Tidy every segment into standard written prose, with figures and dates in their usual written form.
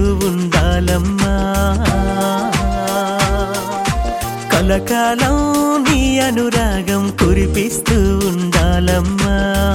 ఉండాలమ్మా. కలకాలం నీ అనురాగం కురిపిస్తూ ఉండాలమ్మా.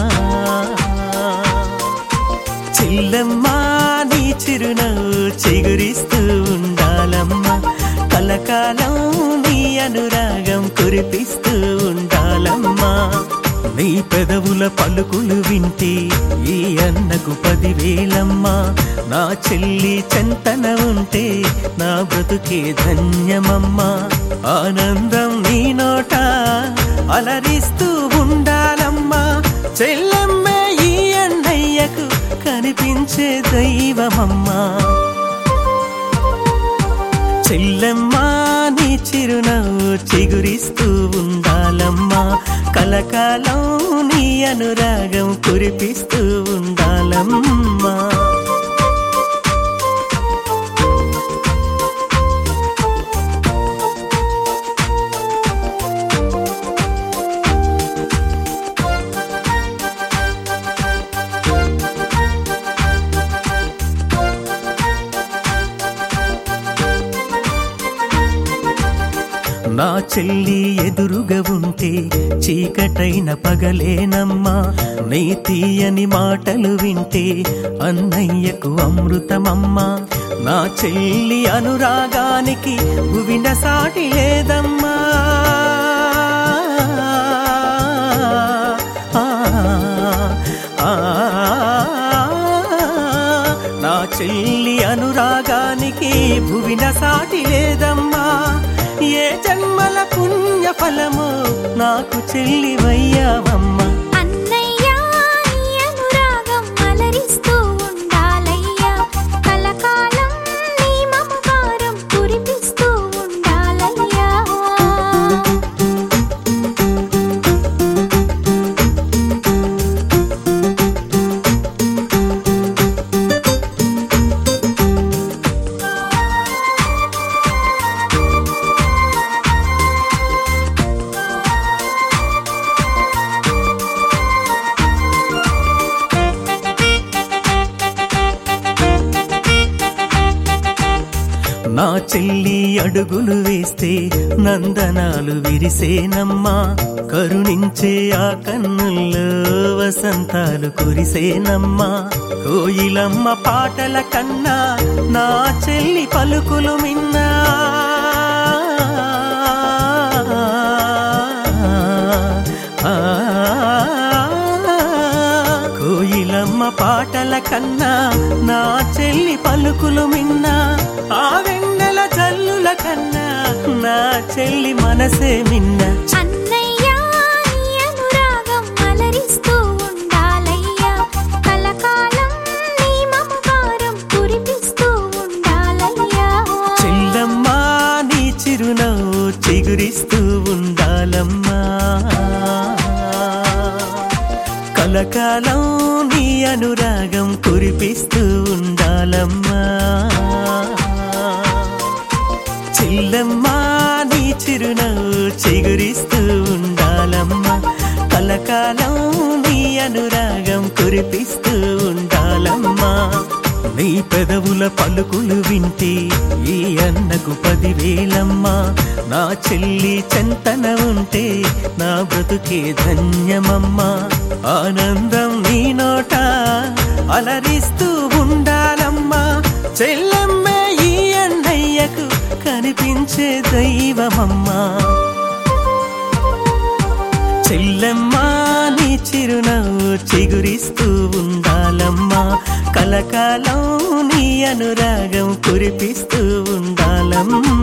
చెల్లెమ్మా నీ చిరునవ్వు చిగురిస్తూ ఉండాలమ్మా. కలకాలం నీ అనురాగం కురిపిస్తూ ఉండాలమ్మా. నీ పెదవుల పలుకులు వింటే ఈ అన్నకు 10,000 నా చెల్లి చెంతన ఉంటే నా బ్రతుకే ధన్యమమ్మా. ఆనందం నీ నోట అలరిస్తూ ఉండాలమ్మా. చెల్లెమ్మే ఈ అన్నయ్యకు కనిపించే దైవమమ్మా. చెల్లెమ్మా నీ చిరునవ్వు చిగురిస్తూ ఉండాలమ్మా. కలకాలం నీ అనురాగం కురిపిస్తూ ఉండాలమ్మా. నా చెల్లి ఎదురుగా ఉంటే చీకటైన పగలేనమ్మా. నీ తీయని మాటలు వింటే అన్నయ్యకు అమృతమమ్మా. నా చెల్లి అనురాగానికి భువిన సాటి లేదమ్మా. నా చెల్లి అనురాగానికి భువిన సాటి లేదమ్మా. ఏ జన్మల పుణ్య ఫలము నాకు చెల్లివయ్యావమ్మా. అన్నయ్యా నీ అనురాగం అలరిస్తూ ఉండాలయ్యా. కలకాలం నీ మమకారం కురిపిస్తూ ఉండాలయ్యా. నా చెల్లి అడుగులు వేస్తే నందనాలు విరిసేనమ్మా. కరుణించే ఆ కన్నుల్లో వసంతాలు కురిసేనమ్మా. కోయిలమ్మ పాటల కన్నా నా చెల్లి పలుకులు మిన్నా. కోయిలమ్మ పాటల కన్నా నా చెల్లి పలుకులు మిన్నా. ఆ వెన్నెల జల్లుల కన్నా నా చెల్లి మనసే మిన్న. అన్నయ్యా నీ అనురాగం అలరిస్తూ ఉండాలయ్యా. కలకాలం నీ మమకారం కురిపిస్తూ ఉండాలయ్యా. చెల్లమ్మా నీ చిరునవ్వు చిగురిస్తూ ఉండాలమ్మా. కలకాలం నీ అనురాగం కురిపిస్తూ ఉండాలమ్మా. చెల్లమ్మా నీ చిరునవ్వు చిగురిస్తూ ఉండాలమ్మా. కలకాలం నీ అనురాగం కురిపిస్తూ ఉండాలమ్మా. నీ పెదవుల పలుకులు వింటే ఈ అన్నకు 10,000 నా చెల్లి చెంతన ఉంటే నా బ్రతుకే ధన్యమమ్మా. ఆనందం నీ నోట అలరిస్తూ ఉండాలమ్మా. చెల్లెమ్మే ఈ అన్నయ్యకు కనిపించే దైవమమ్మా. చెల్లెమ్మా నీ చిరునవ్వు చిగురిస్తూ ఉండాలమ్మా. కలకాలం నీ అనురాగం కురిపిస్తూ ఉండాలమ్మా.